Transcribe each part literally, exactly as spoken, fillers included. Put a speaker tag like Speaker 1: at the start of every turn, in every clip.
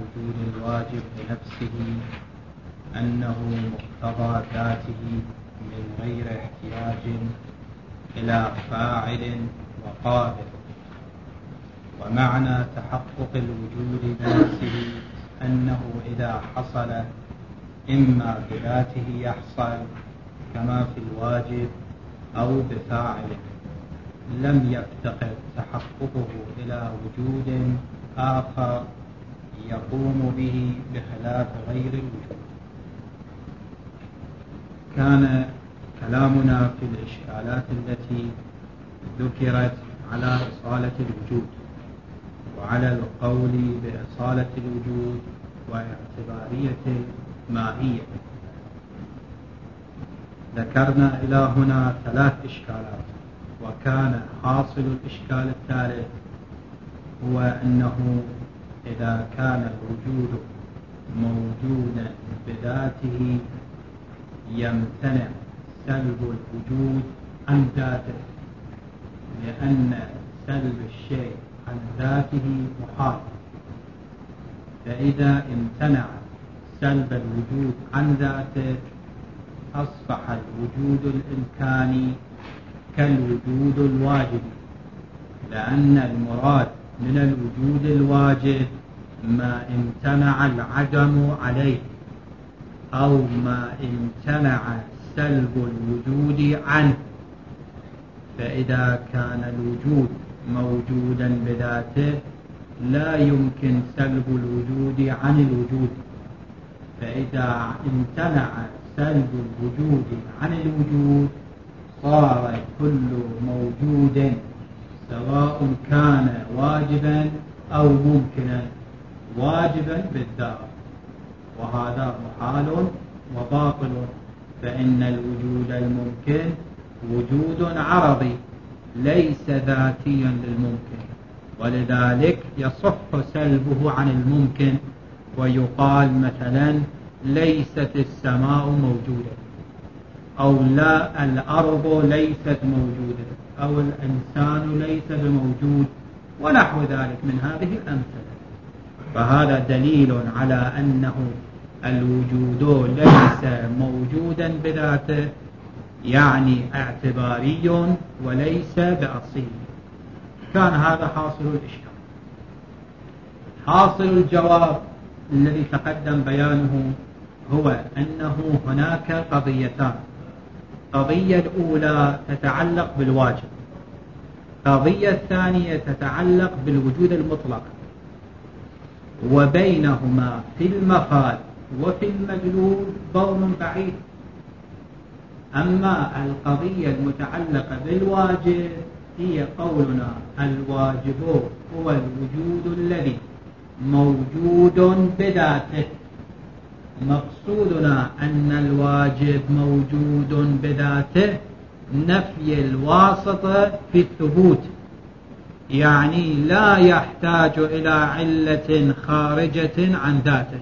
Speaker 1: الوجود الواجب بنفسه أنه مقتضى ذاته من غير احتياج إلى فاعل وقابل. ومعنى تحقق الوجود بنفسه أنه إذا حصل إما بذاته يحصل كما في الواجب أو بفاعل، لم يفتقر تحققه إلى وجود آخر يقوم به بخلاف غير الوجود. كان كلامنا في الإشكالات التي ذكرت على إصالة الوجود وعلى القول بإصالة الوجود واعتبارية الماهية. ذكرنا إلى هنا ثلاث إشكالات، وكان حاصل الإشكال الثالث هو أنه إذا كان الوجود موجودا بذاته يمتنع سلب الوجود عن ذاته، لأن سلب الشيء عن ذاته محال. فإذا امتنع سلب الوجود عن ذاته أصبح الوجود الإمكاني كالوجود الواجب، لأن المراد من الوجود الواجب ما امتنع العدم عليه أو ما امتنع سلب الوجود عنه. فإذا كان الوجود موجودا بذاته لا يمكن سلب الوجود عن الوجود، فإذا امتنع سلب الوجود عن الوجود صار كل موجود سواء كان واجبا أو ممكنا واجبا بالذات، وهذا محال وباطل، فإن الوجود الممكن وجود عرضي ليس ذاتيا للممكن، ولذلك يصح سلبه عن الممكن، ويقال مثلا ليست السماء موجودة، أو لا الأرض ليست موجودة، أو الإنسان ليس بموجود، ونحو ذلك من هذه الأمثلة. فهذا دليل على أنه الوجود ليس موجودا بذاته، يعني اعتباري وليس بأصيل. كان هذا حاصل الإشكال. حاصل الجواب الذي تقدم بيانه هو أنه هناك قضيتان. قضية الأولى تتعلق بالواجب، قضية الثانية تتعلق بالوجود المطلق، وبينهما في المفاد وفي المدلول بعد بعيد. أما القضية المتعلقة بالواجب هي قولنا الواجب هو الوجود الذي موجود بذاته. مقصودنا أن الواجب موجود بذاته نفي الواسطة في الثبوت، يعني لا يحتاج إلى علة خارجة عن ذاته.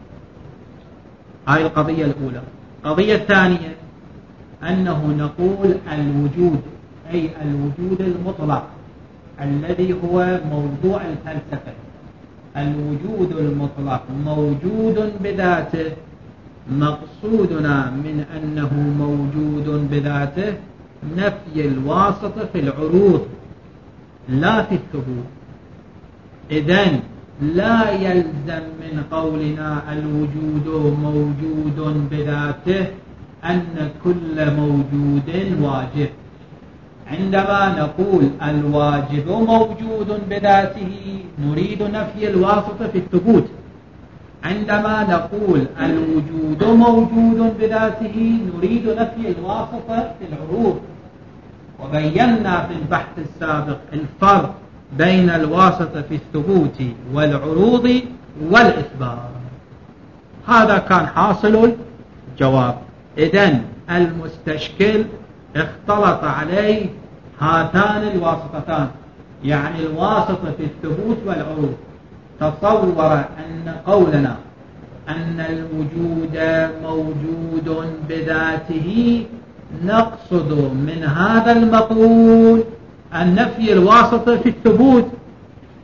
Speaker 1: هاي القضية الأولى. القضية الثانية أنه نقول الوجود أي الوجود المطلق الذي هو موضوع الفلسفة، الوجود المطلق موجود بذاته. مقصودنا من أنه موجود بذاته نفي الواسطة في العروض لا في الثبوت. إذن لا يلزم من قولنا الوجود موجود بذاته أن كل موجود واجب. عندما نقول الواجب موجود بذاته نريد نفي الواسطة في الثبوت. عندما نقول الوجود موجود بذاته نريد نفي الواسطة في العروض. وبينا في البحث السابق الفرق بين الواسطة في الثبوت والعروض والإثبات. هذا كان حاصل الجواب. إذن المستشكل اختلط عليه هاتان الواسطتان، يعني الواسطة في الثبوت والعروض. تصور أن قولنا أن الوجود موجود بذاته نقصد من هذا المقول النفي الواسطة في الثبوت،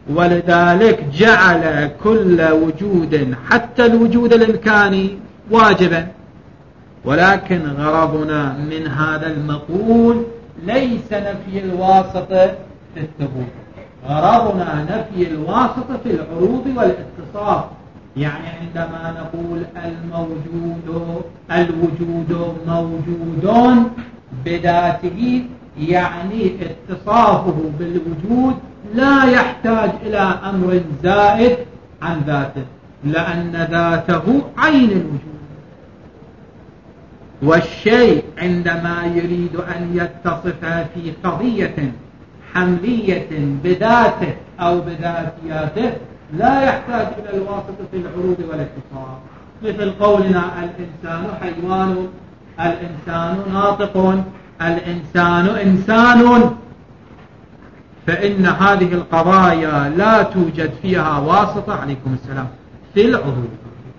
Speaker 1: ولذلك جعل كل وجود حتى الوجود الإمكاني واجبا. ولكن غرضنا من هذا المقول ليس نفي الواسطة في الثبوت، غرضنا نفي الواسطة في العروض والاتصاف. يعني عندما نقول الموجود الوجود موجود بذاته، يعني اتصافه بالوجود لا يحتاج إلى أمر زائد عن ذاته، لأن ذاته عين الوجود. والشيء عندما يريد أن يتصف في قضية حملية بذاته أو بذاتياته لا يحتاج إلى الواسطة في العروض والاتصاف. مثل قولنا الإنسان حيوان، الإنسان ناطق، الإنسان إنسان، فإن هذه القضايا لا توجد فيها واسطة عليكم السلام في العروض.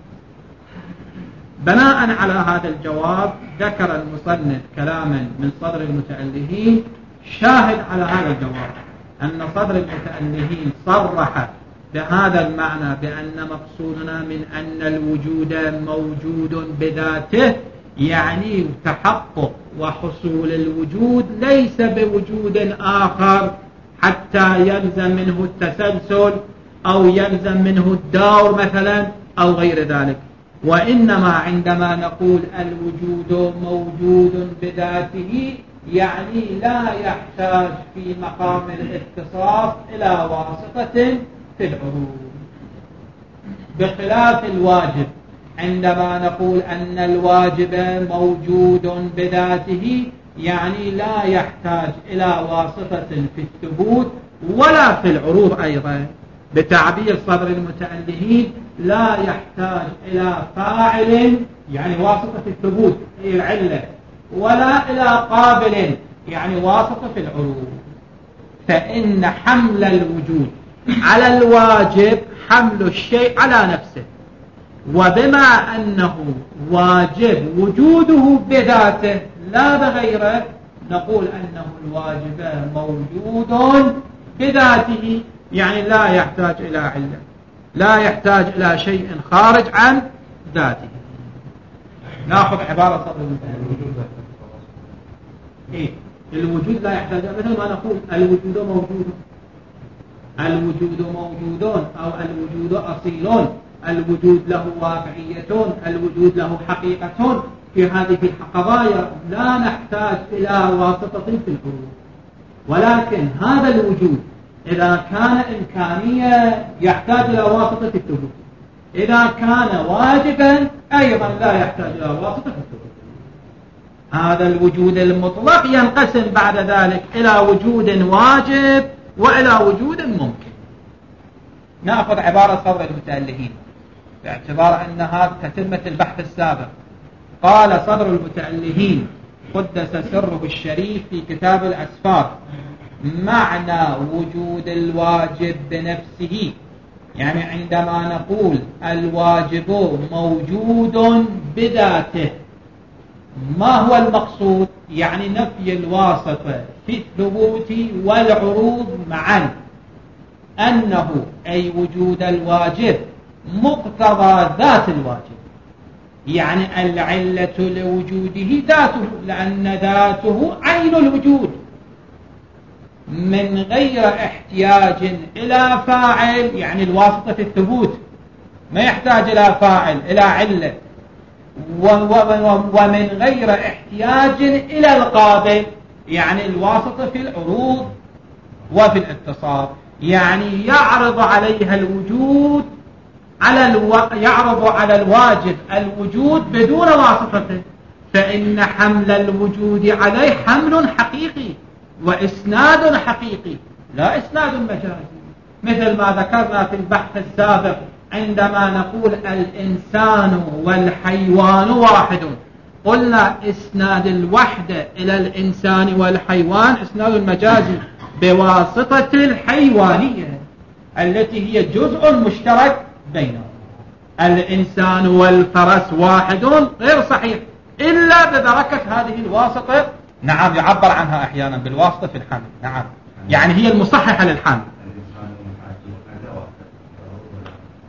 Speaker 1: بناء على هذا الجواب ذكر المصنف كلاما من صدر المتألهين شاهد على هذا الجواب، أن صدر المتألهين صرح بهذا المعنى بأن مقصودنا من أن الوجود موجود بذاته، يعني تحقق وحصول الوجود ليس بوجود آخر حتى يلزم منه التسلسل أو يلزم منه الدور مثلا أو غير ذلك. وإنما عندما نقول الوجود موجود بذاته يعني لا يحتاج في مقام الاتصاف إلى واسطة في العروض، بخلاف الواجب. عندما نقول أن الواجب موجود بذاته يعني لا يحتاج إلى واسطة في الثبوت ولا في العروض أيضا. بتعبير صدر المتألهين لا يحتاج إلى فاعل يعني واسطة في الثبوت هي العلة، ولا إلى قابل يعني واسطة في العروض. فإن حمل الوجود على الواجب حمل الشيء على نفسه، وبما أنه واجب وجوده بذاته لا بغيره نقول أنه الواجب موجود بذاته، يعني لا يحتاج إلى علة، لا يحتاج إلى شيء خارج عن ذاته. نأخذ عبارة صدر المتألهين. إيه؟ الوجود لا يحتاج، مثل ما نقول الوجود موجود، الوجود موجودون أو الوجود أصيلون، الوجود له واقعية، الوجود له حقيقة. في هذه القضايا لا نحتاج إلى واسطة في العروض. ولكن هذا الوجود إذا كان إمكانية يحتاج إلى واسطة في الثبوت، إذا كان واجبا أيضا لا يحتاج إلى واسطة في الثبوت. هذا الوجود المطلق ينقسم بعد ذلك إلى وجود واجب وإلى وجود ممكن. نأخذ عبارة صدر المتألهين باعتبار أنها تتمة البحث السابق. قال صدر المتألهين قدس سره الشريف في كتاب الأسفار: معنى وجود الواجب بنفسه، يعني عندما نقول الواجب موجود بذاته ما هو المقصود؟ يعني نفي الواسطة في الثبوت والعروض معا، أنه أي وجود الواجب مقتضى ذات الواجب، يعني العلة لوجوده ذاته، لأن ذاته عين الوجود من غير احتياج إلى فاعل، يعني الواسطة في الثبوت ما يحتاج إلى فاعل إلى علة، ومن غير احتياج إلى القابل، يعني الواسطة في العروض وفي الاتصال، يعني يعرض عليها الوجود على الو... يعرض على الواجب الوجود بدون واسطة. فإن حمل الوجود عليه حمل حقيقي وإسناد حقيقي لا إسناد مجازي، مثل ما ذكرنا في البحث السابق عندما نقول الإنسان والحيوان واحد، قلنا إسناد الوحدة إلى الإنسان والحيوان إسناد مجازي بواسطة الحيوانية التي هي جزء مشترك بينهم. الإنسان والفرس واحد غير صحيح إلا ببركة هذه الواسطة. نعم، يعبر عنها أحيانا بالواسطة في الحمل. نعم، يعني هي المصححة للحمل.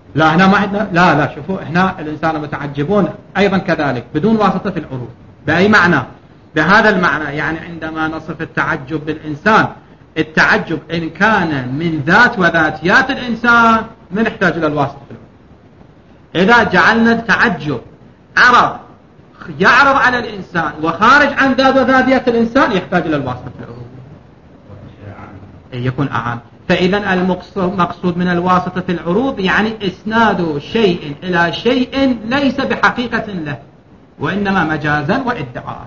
Speaker 1: لا هنا ما عندنا، لا لا شوفوا هنا الإنسان متعجبون أيضا كذلك بدون واسطة العروض. بأي معنى؟ بهذا المعنى، يعني عندما نصف التعجب بالإنسان، التعجب إن كان من ذات وذاتيات الإنسان ما نحتاج إلى الواسطة في العروض. إذا جعلنا التعجب عرض يعرض على الإنسان وخارج عن ذات وذاتيات الإنسان يحتاج إلى الواسطة في العروض، يكون أعام. فإذا المقصود من الواسطة في العروض يعني إسناد شيء إلى شيء ليس بحقيقة له، وإنما مجازا وادعاء.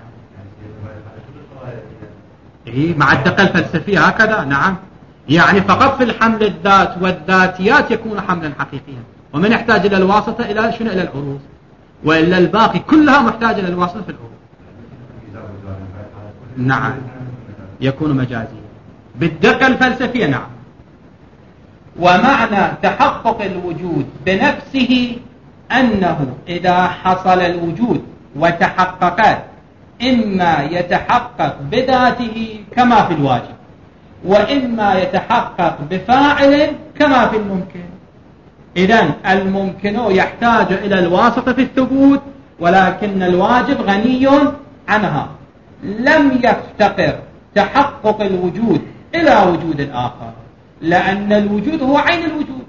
Speaker 1: إيه مع الدقة الفلسفية هكذا. نعم، يعني فقط في الحمل الذات والذاتيات يكون حملا حقيقيا، ومن يحتاج إلى الواسطة إلى شنو؟ إلى العروض، وإلا الباقي كلها محتاجة إلى الواسطة في العروض. نعم يكون مجازيا بالدقة الفلسفية. نعم. ومعنى تحقق الوجود بنفسه أنه إذا حصل الوجود وتحقق إما يتحقق بذاته كما في الواجب، وإما يتحقق بفاعل كما في الممكن. إذن الممكن يحتاج إلى الواسطة في الثبوت، ولكن الواجب غني عنها. لم يفتقر تحقق الوجود إلى وجود آخر، لأن الوجود هو عين الوجود،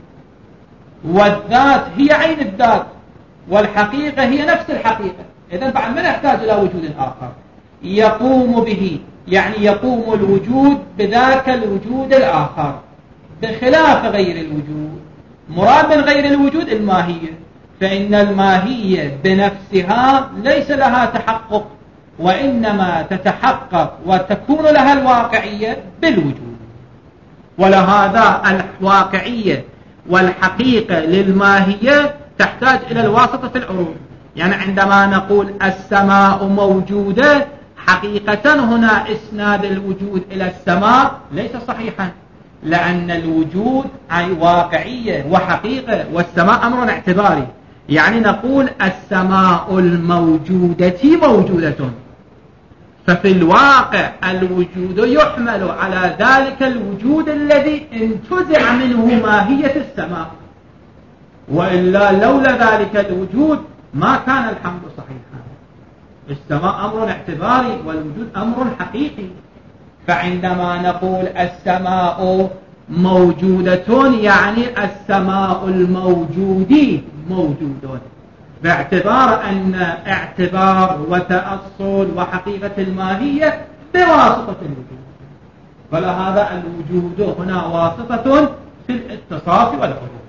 Speaker 1: والذات هي عين الذات، والحقيقة هي نفس الحقيقة. إذن بعد ما نحتاج إلى وجود آخر يقوم به، يعني يقوم الوجود بذاك الوجود الآخر بخلاف غير الوجود. مراد من غير الوجود الماهية، فإن الماهية بنفسها ليس لها تحقق، وإنما تتحقق وتكون لها الواقعية بالوجود. ولهذا الواقعية والحقيقة للماهية تحتاج إلى الواسطة في العروض. يعني عندما نقول السماء موجودة، حقيقة هنا إسناد الوجود إلى السماء ليس صحيحا، لأن الوجود أي واقعية وحقيقة، والسماء أمر اعتباري. يعني نقول السماء الموجودة موجودة، ففي الواقع الوجود يحمل على ذلك الوجود الذي انتزع منه ماهية السماء، وإلا لولا ذلك الوجود ما كان الحمد صحيحا. السماء أمر اعتباري والوجود أمر حقيقي. فعندما نقول السماء موجودة يعني السماء الموجود موجود، باعتبار أن اعتبار وتأصل وحقيقة الماهية بواسطة الوجود. فلهذا الوجود هنا واسطة في الاتصاف والعروض.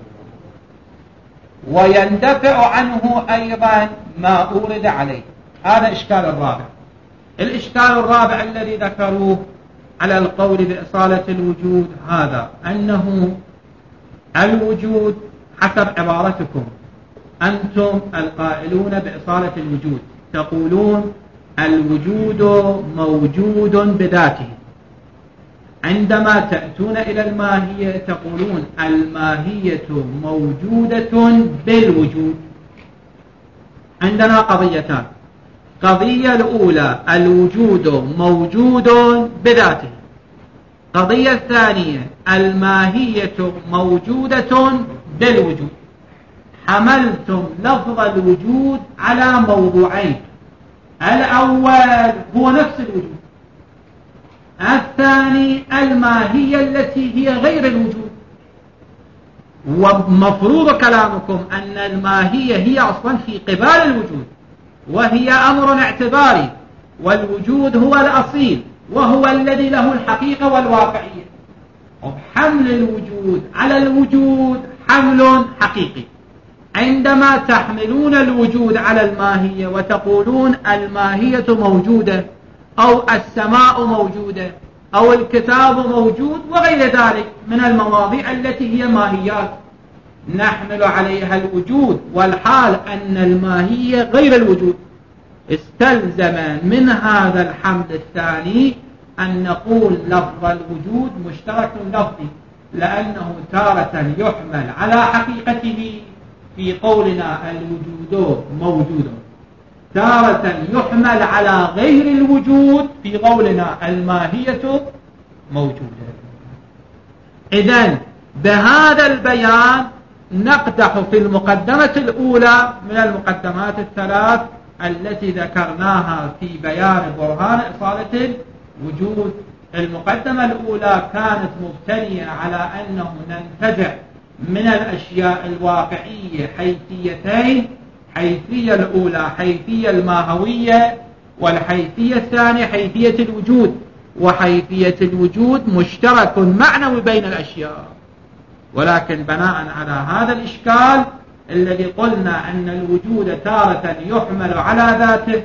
Speaker 1: ويندفع عنه أيضا ما أورد عليه. هذا إشكال الرابع. الإشكال الرابع الذي ذكروه على القول بإصالة الوجود هذا، أنه الوجود حسب عبارتكم أنتم القائلون بإصالة الوجود تقولون الوجود موجود بذاته، عندما تأتون إلى الماهية تقولون الماهية موجودة بالوجود. عندنا قضيتان. قضية الأولى الوجود موجود بذاته، قضية الثانية الماهية موجودة بالوجود. حملتم لفظ الوجود على موضوعين، الأول هو نفس الوجود، الثاني الماهية التي هي غير الوجود. ومفروض كلامكم أن الماهية هي أصلا في قبال الوجود، وهي أمر اعتباري، والوجود هو الأصيل وهو الذي له الحقيقة والواقعية. وحمل الوجود على الوجود حمل حقيقي. عندما تحملون الوجود على الماهية وتقولون الماهية موجودة أو السماء موجودة أو الكتاب موجود وغير ذلك من المواضيع التي هي ماهيات، نحمل عليها الوجود والحال أن الماهية غير الوجود. استلزم من هذا الحمل الثاني أن نقول لفظ الوجود مشترك لفظي، لأنه تارة يحمل على حقيقته في قولنا الوجود موجود، تارة يحمل على غير الوجود في قولنا الماهية موجودة. إذن بهذا البيان نقدح في المقدمة الأولى من المقدمات الثلاث التي ذكرناها في بيان برهان إصالة الوجود. المقدمة الأولى كانت مبتنية على أنه ننتزع من الأشياء الواقعية حيثيتين: حيثية الأولى حيثية الماهوية، والحيثية الثانية حيثية الوجود. وحيثية الوجود مشترك معنوي بين الأشياء، ولكن بناء على هذا الإشكال الذي قلنا أن الوجود تارة يحمل على ذاته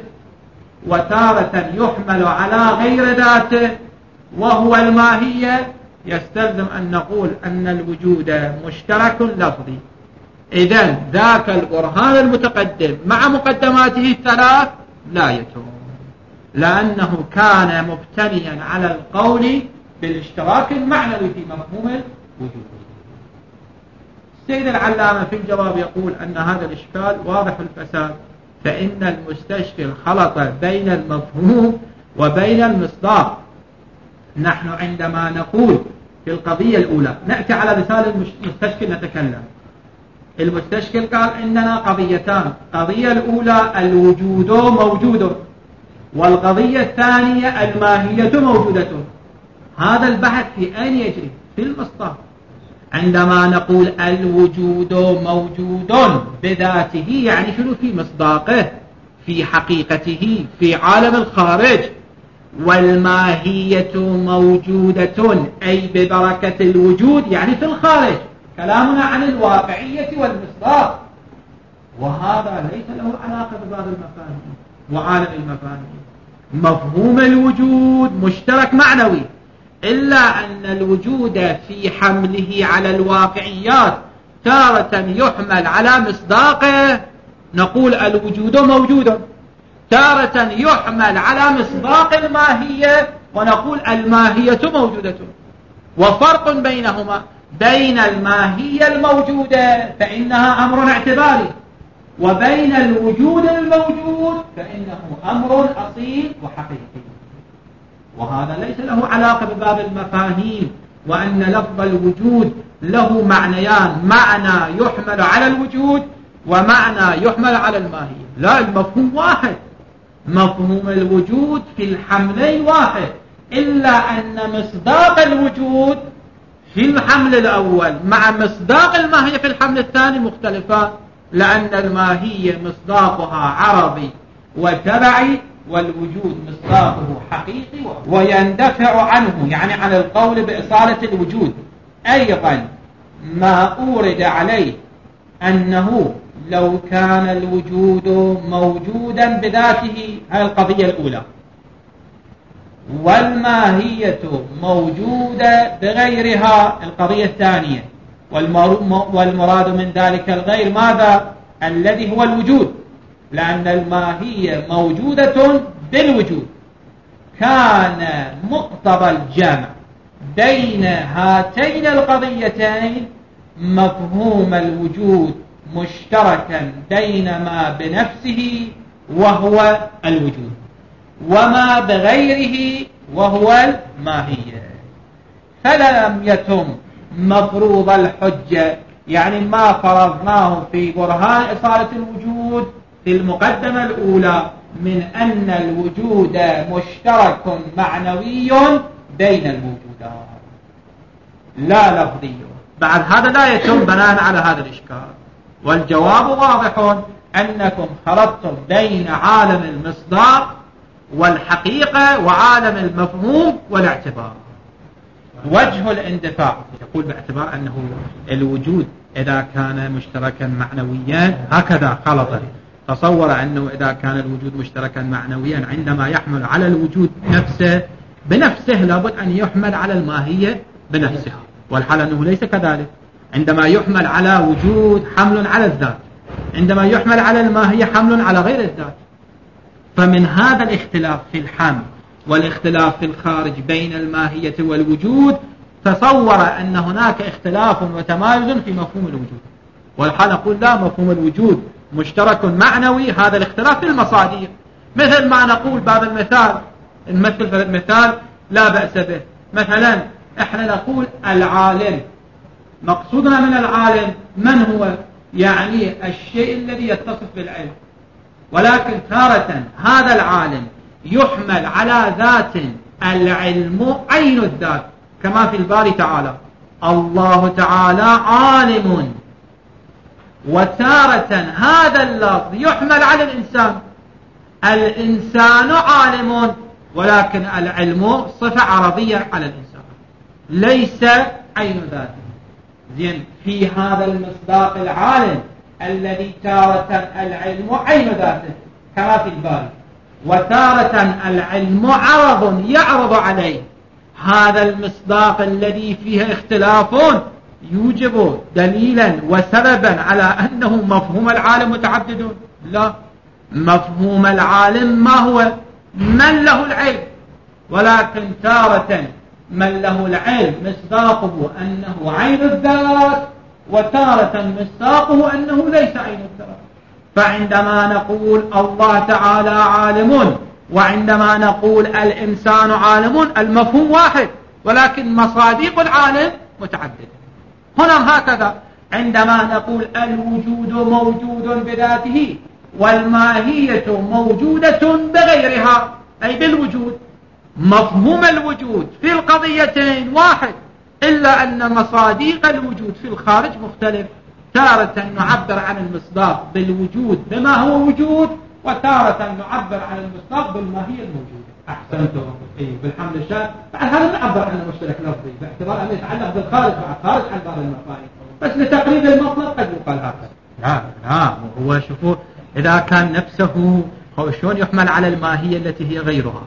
Speaker 1: وتارة يحمل على غير ذاته وهو الماهية، يستلزم أن نقول أن الوجود مشترك لفظي. إذن ذاك البرهان المتقدم مع مقدماته الثلاث لا يتم، لأنه كان مبتنيا على القول بالاشتراك المعنوي في مفهوم الوجود. السيد العلامة في الجواب يقول أن هذا الإشكال واضح الفساد، فإن المستشكل خلط بين المفهوم وبين المصداق. نحن عندما نقول في القضية الأولى نأتي على مثال المستشكل نتكلم. المستشكل قال إننا قضيتان: القضية الأولى الوجود موجود، والقضية الثانية الماهية موجودة. هذا البحث في أين يجري؟ في المصداق. عندما نقول الوجود موجود بذاته يعني شنو؟ في مصداقه، في حقيقته، في عالم الخارج. والماهية موجودة أي ببركة الوجود يعني في الخارج. كلامنا عن الواقعية والمصداق، وهذا ليس له علاقة بباب المفاهيم وعالم المفاهيم. مفهوم الوجود مشترك معنوي، إلا أن الوجود في حمله على الواقعيات تارة يحمل على مصداقه، نقول الوجود موجود، تارة يحمل على مصداق الماهية ونقول الماهية موجودة. وفرق بينهما: بين الماهية الموجودة فإنها أمر اعتباري، وبين الوجود الموجود فإنه أمر أصيل وحقيقي. وهذا ليس له علاقة بباب المفاهيم، وأن لفظ الوجود له معنيان: معنى يحمل على الوجود ومعنى يحمل على الماهية. لا، المفهوم واحد، مفهوم الوجود في الحملين واحد، إلا أن مصداق الوجود في الحمل الأول مع مصداق الماهية في الحمل الثاني مختلفان، لأن الماهية مصداقها عرضي وتبعي، والوجود مصداقه حقيقي ويندفع عنه، يعني عن القول بإصالة الوجود. أيضا ما أورد عليه أنه لو كان الوجود موجودا بذاته، هذه القضية الأولى، والماهية موجودة بغيرها، القضية الثانية. والمراد من ذلك الغير ماذا؟ الذي هو الوجود، لأن الماهية موجودة بالوجود. كان مقتضى الجمع بين هاتين القضيتين مفهوم الوجود مشتركا بين ما بنفسه وهو الوجود وما بغيره وهو الماهية، فلم يتم مفروض الحجة، يعني ما فرضناه في برهان إصالة الوجود في المقدمة الأولى من أن الوجود مشترك معنوي بين الموجودات لا لفظي. بعد هذا لا يتم بناء على هذا الإشكال. والجواب واضح: أنكم خلطتم بين عالم المصداق والحقيقة وعالم المفهوم والاعتبار. وجه الاندفاع يقول باعتبار أنه الوجود إذا كان مشتركا معنويا هكذا خلطه، تصور أنه إذا كان الوجود مشتركا معنويا عندما يحمل على الوجود نفسه بنفسه لابد أن يحمل على الماهية بنفسها، والحال أنه ليس كذلك. عندما يحمل على وجود حمل على الذات، عندما يحمل على الماهية حمل على غير الذات. فمن هذا الاختلاف في الحمل والاختلاف في الخارج بين الماهية والوجود تصور أن هناك اختلاف وتمايز في مفهوم الوجود، والحال نقول لا، مفهوم الوجود مشترك معنوي. هذا الاختلاف في المصادر، مثل ما نقول باب المثال، نمثل في المثال لا بأس به. مثلا احنا نقول العالم مقصودنا من العالم من هو؟ يعني الشيء الذي يتصف بالعلم. ولكن تارة هذا العالم يحمل على ذات العلم عين الذات، كما في الباري تعالى الله تعالى عالم. وتارة هذا اللفظ يحمل على الإنسان، الإنسان عالم، ولكن العلم صفة عرضية على الإنسان ليس عين ذاته. زين، في هذا المصداق العالم الذي تارة العلم عين ذاته كما في الباري، وتارة العلم عرض يعرض عليه. هذا المصداق الذي فيه اختلاف يوجب دليلا وسببا على أنه مفهوم العالم متعدد. لا، مفهوم العالم ما هو؟ من له العلم، ولكن تارة من له العلم مصداقه أنه عين الذات، وتارة مصداقه أنه ليس عين الذات. فعندما نقول الله تعالى عالم وعندما نقول الإنسان عالم المفهوم واحد، ولكن مصادق العالم متعددة. هنا هكذا عندما نقول الوجود موجود بذاته والماهية موجودة بغيرها، أي بالوجود، مفهوم الوجود في القضيتين واحد، إلا أن مصادق الوجود في الخارج مختلف. تارة نعبر عن المصداق بالوجود بما هو وجود، وتارة نعبر عن المصداق بالماهية الموجودة. أحسنتم. إيه، بالحمد لله. بعد هذا نعبر عن المشترك لفظي باعتبار أنه يتعلق بالخارج مع الخارج عن بعض المفاهيم، بس لتقريب المطلب قد يقال هكذا. لا لا، هو شوفوا إذا كان نفسه هو شلون يحمل على الماهية التي هي غيرها.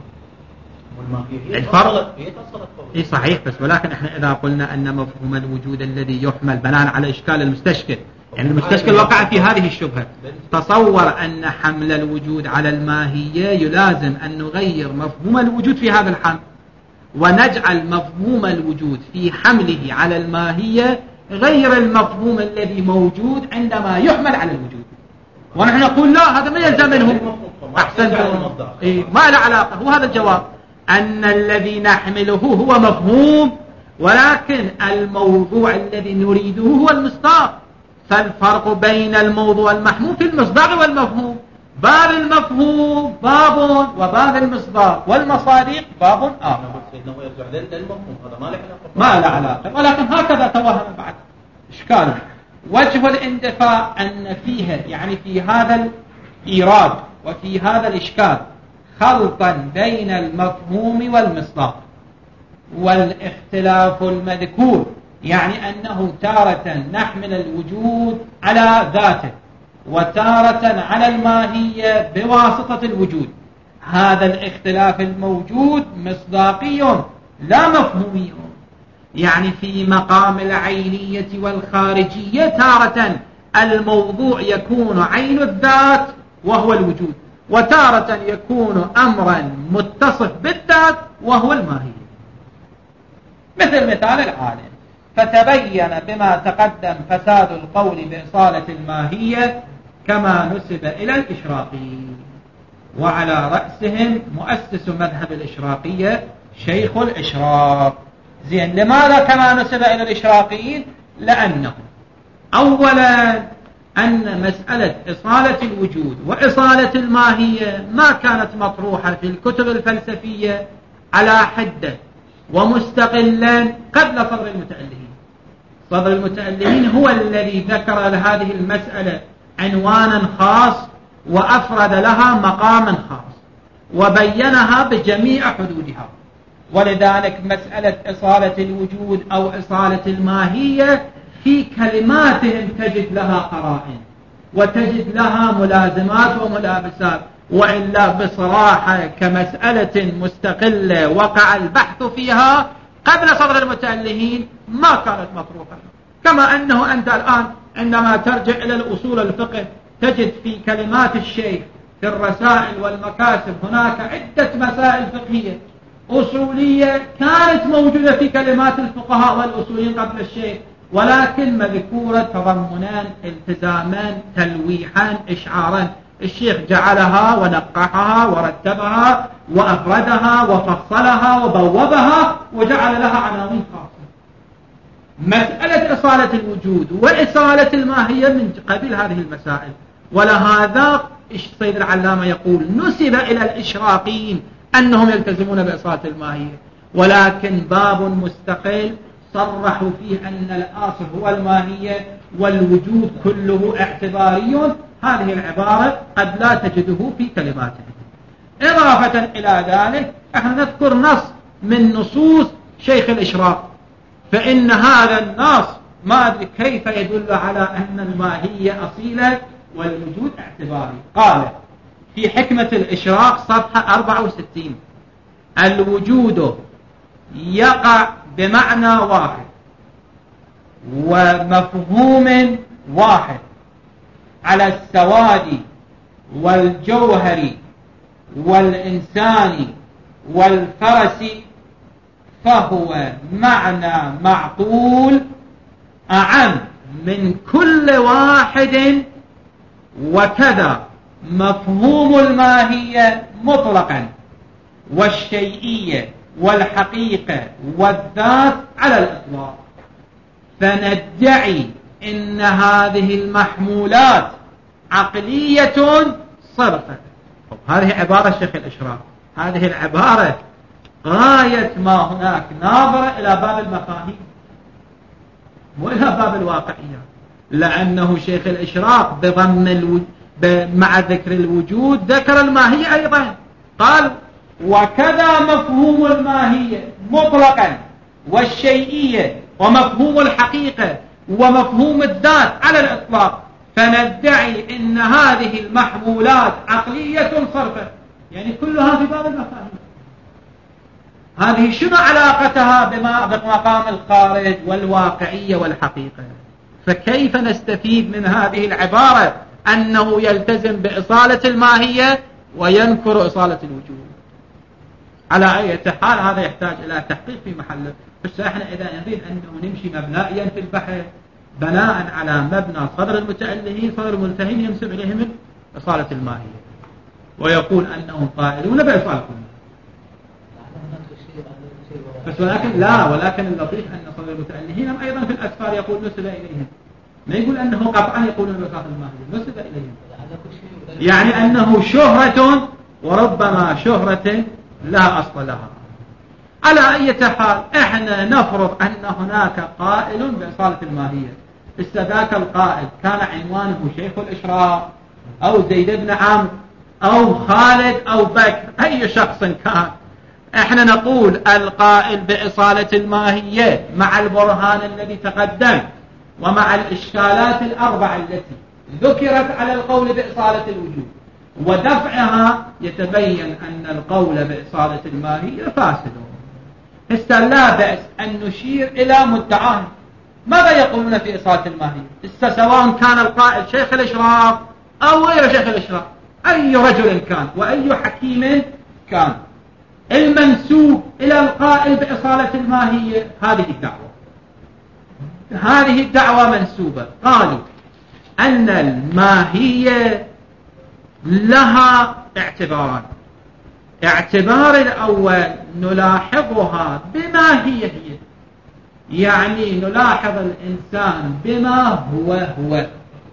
Speaker 1: الفرق اي صحيح، بس ولكن احنا اذا قلنا ان مفهوم الوجود الذي يحمل بناء على اشكال المستشكل، يعني المستشكل وقع في هذه الشبهة، تصور ان حمل الوجود على الماهية يلازم ان نغير مفهوم الوجود في هذا الحمل، ونجعل مفهوم الوجود في حمله على الماهية غير المفهوم الذي موجود عندما يحمل على الوجود. ونحن نقول لا، هذا ما يلزم منه. احسنتم. إيه، ما له علاقة. هو هذا الجواب، أن الذي نحمله هو مفهوم، ولكن الموضوع الذي نريده هو المصداق. فالفرق بين الموضوع المحمول في المصداق والمفهوم، باب المفهوم باب، وباب المصداق والمصادق باب آخر. ما له علاقة، ولكن هكذا توهم بعد إشكاله. وجه الاندفاع أن فيها، يعني في هذا الإيراد وفي هذا الإشكال، خلطا بين المفهوم والمصداق، والاختلاف المذكور يعني أنه تارة نحمل الوجود على ذاته، وتارة على الماهية بواسطة الوجود. هذا الاختلاف الموجود مصداقي لا مفهومي، يعني في مقام العينية والخارجية تارة الموضوع يكون عين الذات وهو الوجود، وتارة يكون أمرا متصف بالذات وهو الماهية. مثل مثال العالم، فتبين بما تقدم فساد القول بإصالة الماهية كما نسب إلى الإشراقي، وعلى رأسهم مؤسس مذهب الإشراقية شيخ الإشراق. زين، لماذا كما نسب إلى الإشراقيين؟ لأنه أولا أن مسألة إصالة الوجود وإصالة الماهية ما كانت مطروحة في الكتب الفلسفية على حدة ومستقلا قبل صدر المتألهين. صدر المتألهين هو الذي ذكر لهذه المسألة عنوانا خاص وأفرد لها مقاما خاص وبينها بجميع حدودها. ولذلك مسألة إصالة الوجود أو إصالة الماهية في كلماتهم تجد لها قرائن وتجد لها ملازمات وملابسات، وإلا بصراحة كمسألة مستقلة وقع البحث فيها قبل صدر المتألهين ما كانت مطروحة. كما أنه أنت الآن عندما ترجع إلى الأصول الفقه تجد في كلمات الشيخ في الرسائل والمكاسب هناك عدة مسائل فقهية أصولية كانت موجودة في كلمات الفقهاء والأصوليين قبل الشيخ، ولكن مذكورة تضمنان التزامان تلويحا إشعارا. الشيخ جعلها ونقحها ورتبها وأفردها وفصلها وبوبها وجعل لها عناوين خاصة. مسألة إصالة الوجود وإصالة الماهية من قبيل هذه المسائل. ولهذا السيد العلامة يقول نسب إلى الإشراقيين أنهم يلتزمون بإصالة الماهية، ولكن باب مستقل صرحوا فيه أن الأصل هو الماهية والوجود كله اعتباري. هذه العبارة قد لا تجده في كلماته. إضافة إلى ذلك احنا نذكر نص من نصوص شيخ الإشراق، فإن هذا النص ما أدري كيف يدل على أن الماهية أصيلة والوجود اعتباري. قال في حكمة الإشراق صفحة أربعة وستين: الوجود يقع بمعنى واحد ومفهوم واحد على السواد والجوهر والإنسان والفرس، فهو معنى معقول أعم من كل واحد، وكذا مفهوم الماهية مطلقا والشيئية والحقيقة والذات على الإطلاق. فندعي إن هذه المحمولات عقلية صرفة. هذه عبارة الشيخ الإشراق، هذه العبارة غاية ما هناك ناظرة إلى باب المفاهيم وإلى باب الواقعية، لأنه شيخ الإشراق بضم الوجود مع ذكر الوجود ذكر الماهية أيضا. قال وكذا مفهوم الماهية مطلقا والشيئية ومفهوم الحقيقة ومفهوم الذات على الإطلاق. فندعي إن هذه المحمولات عقلية صرفة، يعني كلها في باب المفاهيم. هذه شنو علاقتها بمقام الخارج والواقعية والحقيقة؟ فكيف نستفيد من هذه العبارة أنه يلتزم بإصالة الماهية وينكر إصالة الوجود؟ على أي حال هذا يحتاج إلى تحقيق في محله. بس احنا إذا نريد أنه نمشي مبنائيا في البحث بناء على مبنى صدر المتألهين، صدر الملتهين ينسب إليهم إصالة الماهية ويقول أنهم قائلون بإصالة الماهية. بس ولكن لا ولكن اللطيف أن صدر المتألهين أيضا في الأسفار يقول نسب إليهم، ما يقول أنه قطعا يقولون بإصالة الماهية، نسب إليهم، يعني أنه شهرة وربما شهرة لا أصل لها. على أي حال احنا نفرض أن هناك قائل بإصالة الماهية. استذاك القائل كان عنوانه شيخ الإشراق أو زيد بن عمرو أو خالد أو بكر، أي شخص كان، احنا نقول القائل بإصالة الماهية مع البرهان الذي تقدم ومع الإشكالات الأربعة التي ذكرت على القول بإصالة الوجود ودفعها يتبين أن القول بإصالة الماهية فاسد. هسه لا بأس أن نشير إلى مدعاه. ماذا يقولون في إصالة الماهية؟ هسه سواء كان القائل شيخ الإشراق أو غير شيخ الإشراق، أي رجل كان وأي حكيم كان، المنسوب إلى القائل بإصالة الماهية هذه الدعوة، هذه الدعوة منسوبة. قالوا أن الماهية لها اعتباران. اعتبار الأول نلاحظها بما هي هي، يعني نلاحظ الإنسان بما هو هو.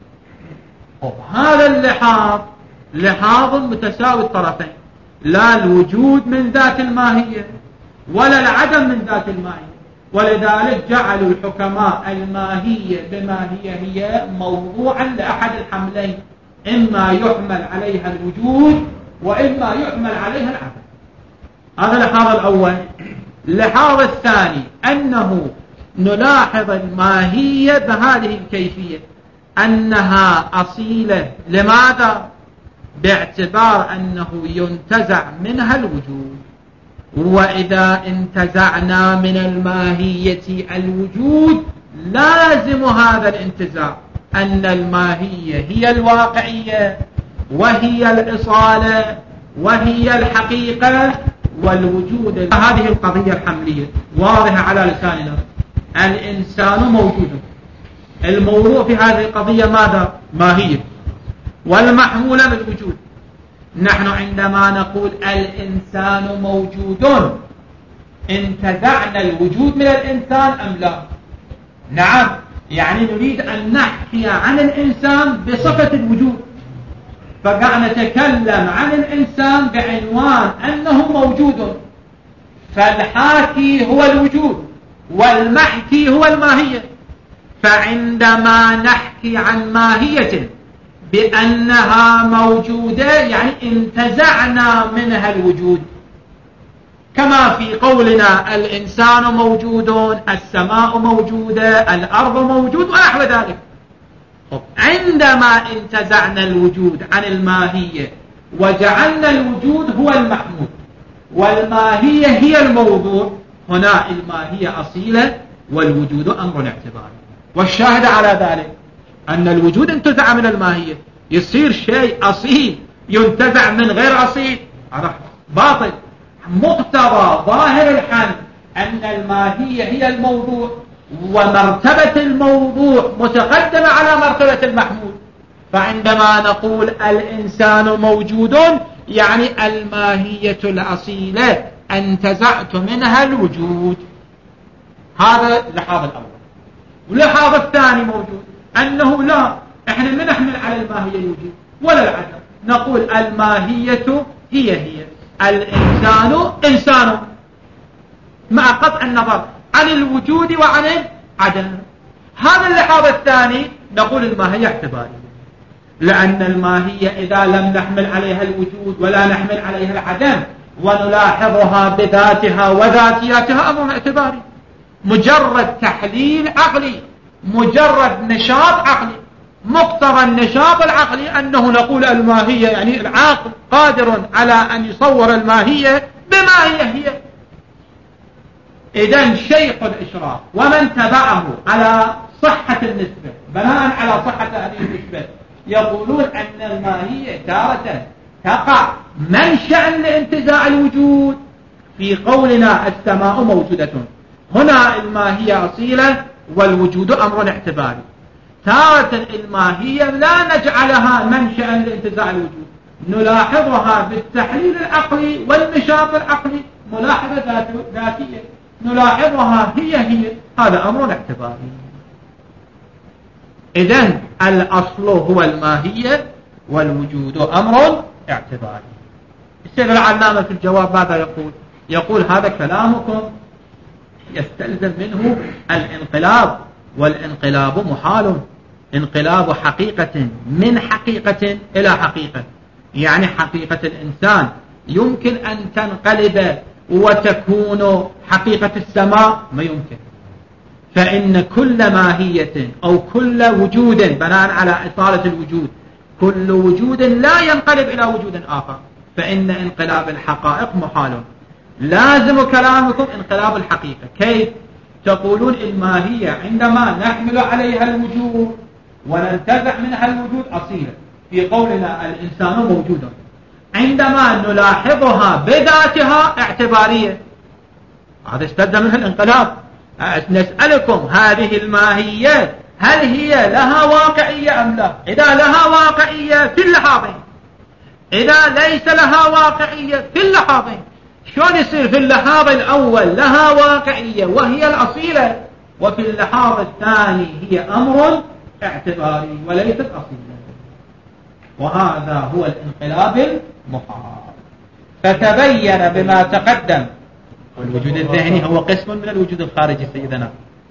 Speaker 1: هذا اللحاظ لحاظ متساوي الطرفين، لا الوجود من ذات الماهية ولا العدم من ذات الماهية. ولذلك جعلوا الحكماء الماهية بما هي هي موضوعا لأحد الحملين، إما يحمل عليها الوجود وإما يحمل عليها العدم. هذا اللحاظ الأول. اللحاظ الثاني أنه نلاحظ الماهية بهذه الكيفية، أنها أصيلة. لماذا؟ باعتبار أنه ينتزع منها الوجود، وإذا انتزعنا من الماهية الوجود لازم هذا الانتزاع أن الماهية هي الواقعية وهي الإصالة وهي الحقيقة والوجود. هذه القضية الحملية واضحة على لساننا. الإنسان موجود، الموضوع في هذه القضية ماذا؟ ماهية، والمحمولة بالوجود. نحن عندما نقول الإنسان موجود انتزعنا الوجود من الإنسان أم لا؟ نعم، يعني نريد أن نحكي عن الإنسان بصفة الوجود، فقاعد نتكلم عن الإنسان بعنوان أنه موجود، فالحاكي هو الوجود والمحكي هو الماهية. فعندما نحكي عن ماهية بأنها موجودة يعني انتزعنا منها الوجود، كما في قولنا الإنسان موجود، السماء موجودة، الأرض موجود ونحو ذلك. عندما انتزعنا الوجود عن الماهية وجعلنا الوجود هو المحمود والماهية هي الموضوع، هنا الماهية أصيلة والوجود أمر اعتباري. والشاهد على ذلك أن الوجود انتزع من الماهية، يصير شيء أصيل ينتزع من غير أصيل، هذا باطل. مقتضى ظاهر الحمد أن الماهية هي الموضوع ومرتبة الموضوع متقدمة على مرتبة المحمود. فعندما نقول الإنسان موجود يعني الماهية الأصيلة انتزعت منها الوجود. هذا اللحاظ الأول. واللحاظ الثاني موجود أنه لا، احنا ما نحمل على الماهية الوجود ولا العدم، نقول الماهية هي هي، الإنسان إنسان، مع قطع النظر عن الوجود وعن العدم. هذا اللحاظ الثاني نقول الماهية اعتبارية، لأن الماهية إذا لم نحمل عليها الوجود ولا نحمل عليها العدم ونلاحظها بذاتها وذاتياتها أمر اعتباري، مجرد تحليل عقلي، مجرد نشاط عقلي. مقتضى النشاط العقلي أنه نقول الماهية يعني العاقل قادر على أن يصور الماهية بما هي هي. إذن شيخ الإشراف ومن تبعه على صحة النسبة بناء على صحة هذه النسبة يقولون أن الماهية تارة تقع منشأ لانتزاع الوجود. في قولنا السماء موجودة، هنا الماهية أصيلة والوجود أمر اعتباري. تارة الماهية لا نجعلها منشأ لانتزاع الوجود، نلاحظها بالتحليل العقلي والنشاط العقلي ملاحظة ذاتية، نلاحظها هي هي، هذا أمر اعتباري. إذن الأصل هو الماهية والوجود أمر اعتباري. السيد العلامة في الجواب ماذا يقول؟ يقول هذا كلامكم يستلزم منه الانقلاب، والانقلاب محال، انقلاب حقيقة من حقيقة إلى حقيقة. يعني حقيقة الإنسان يمكن أن تنقلب وتكون حقيقة السماء؟ ما يمكن. فإن كل ماهية أو كل وجود بناء على إصالة الوجود، كل وجود لا ينقلب إلى وجود آخر، فإن انقلاب الحقائق محال. لازم كلامكم انقلاب الحقيقة. كيف؟ تقولون الماهية عندما نحمل عليها الوجود وننتزع منها الوجود أصيلة، في قولنا الإنسان موجود، عندما نلاحظها بذاتها اعتبارية، هذا استلزم منها الانقلاب. نسألكم هذه الماهية هل هي لها واقعية أم لا؟ إذا لها واقعية في اللحاظين، إذا ليس لها واقعية في اللحاظين. شلون يصير في اللحاظ الأول لها واقعية وهي الأصيلة، وفي اللحاظ الثاني هي أمر اعتباري وليست أصيلة؟ وهذا هو الانقلاب المحال. فتبين بما تقدم والوجود الذهني هو قسم من الوجود الخارجي. سيدنا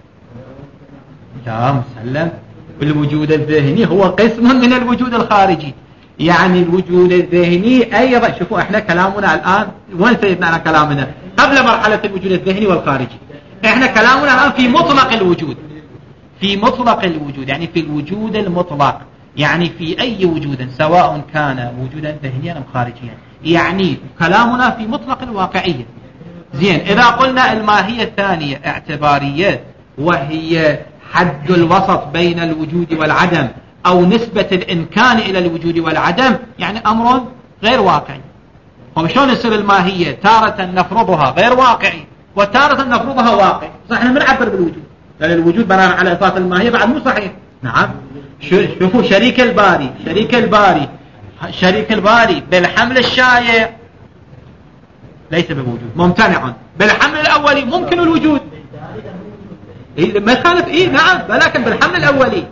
Speaker 1: لا مسلم، الوجود الذهني هو قسم من الوجود الخارجي، يعني الوجود الذهني أيضا. شوفوا احنا كلامنا الآن وين سيدنا كلامنا قبل مرحلة الوجود الذهني والخارجي، احنا كلامنا الآن في مطلق الوجود، في مطلق الوجود يعني في الوجود المطلق، يعني في أي وجود سواء كان وجودا ذهنيا أم خارجيا، يعني كلامنا في مطلق الواقعية. زين، إذا قلنا الماهية الثانية اعتبارية وهي حد الوسط بين الوجود والعدم أو نسبة الإمكان إلى الوجود والعدم، يعني أمر غير واقعي. وشون يصير الماهية تارة نفرضها غير واقعي وتارة نفرضها واقعي؟ صحيح بنعبر بالوجود، لأن الوجود بناء على إطلاق الماهية بعد مو صحيح. نعم، شوفوا شريك الباري، شريك الباري شريك الباري بالحمل الشائع ليس بوجود، ممتنع. بالحمل الأولي ممكن الوجود. إيه ما يخالف إيه نعم، ولكن بالحمل الأولي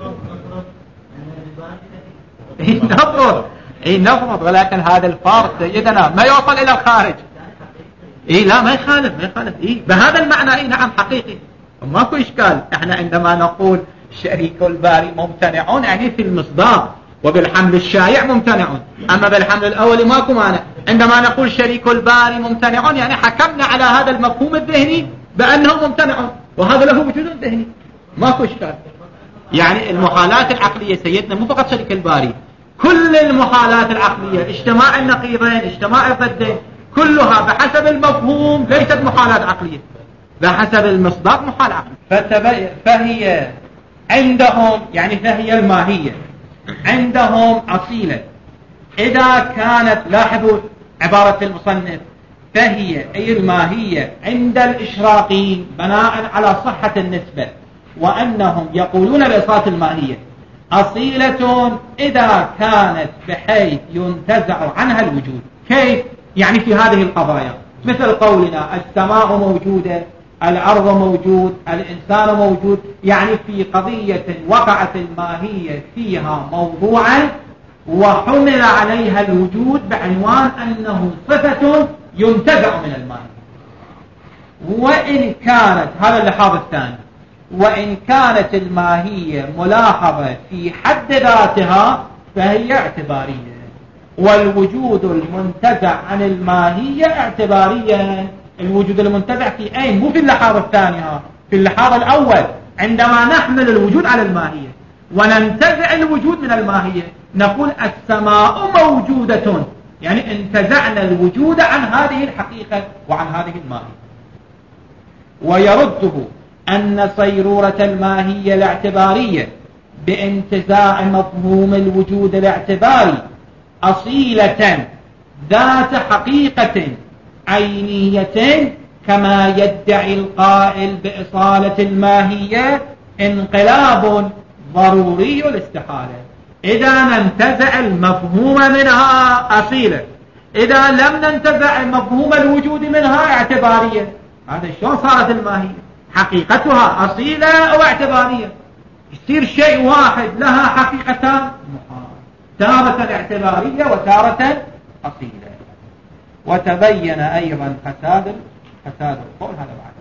Speaker 1: إيه نفرض إيه نفرض ولكن هذا الفرق سيدنا ما يوصل إلى الخارج. إيه لا ما يخالف ما يخالف إيه بهذا المعنى إيه نعم حقيقي ماكو إشكال. إحنا عندما نقول شريك الباري ممتنعون يعني في المصداق، وبالحمل الشائع ممتنعون، أما بالحمل الأولي ماكو مانع. عندما نقول شريك الباري ممتنعون يعني حكمنا على هذا المفهوم الذهني بأنه ممتنعون، وهذا له وجود ذهني ماكو إشكال. يعني المحالات العقلية سيدنا مو فقط شريك الباري، كل المحالات العقلية اجتماع النقيضين اجتماع الضدين كلها بحسب المفهوم ليست محالات عقلية، بحسب المصداق محال عقلي. فهي عندهم يعني فهي الماهية عندهم أصيلة إذا كانت، لاحظوا عبارة المصنف فهي أي الماهية عند الإشراقيين بناء على صحة النسبة، وأنهم يقولون بإصالة الماهية أصيلة إذا كانت بحيث ينتزع عنها الوجود. كيف؟ يعني في هذه القضايا مثل قولنا السماء موجودة، الأرض موجود، الإنسان موجود، يعني في قضية وقعت الماهية فيها موضوعا وحمل عليها الوجود بعنوان أنه صفة ينتزع من الماهية. وإن كانت هذا اللحاظ الثاني، وإن كانت الماهية ملاحظة في حد ذاتها فهي اعتبارية، والوجود المنتزع عن الماهية اعتباريا. الوجود المنتزع في أين؟ مو في اللحاظ الثانية، في اللحاظ الأول عندما نحمل الوجود على الماهية وننتزع الوجود من الماهية نقول السماء موجودة، يعني انتزعنا الوجود عن هذه الحقيقة وعن هذه الماهية. ويرده أن صيرورة الماهية الاعتبارية بانتزاع مفهوم الوجود الاعتباري أصيلة ذات حقيقة عينية كما يدعي القائل بإصالة الماهية انقلاب ضروري الاستحالة. إذا ننتزع المفهوم منها أصيلة، إذا لم ننتزع مفهوم الوجود منها اعتبارية. هذا شلون صارت الماهية؟ حقيقتها أصيلة أو اعتبارية؟ يصير شيء واحد لها حقيقتان تارة اعتبارية وتارة أصيلة. وتبين أيضا فساد فساد القول هذا بعد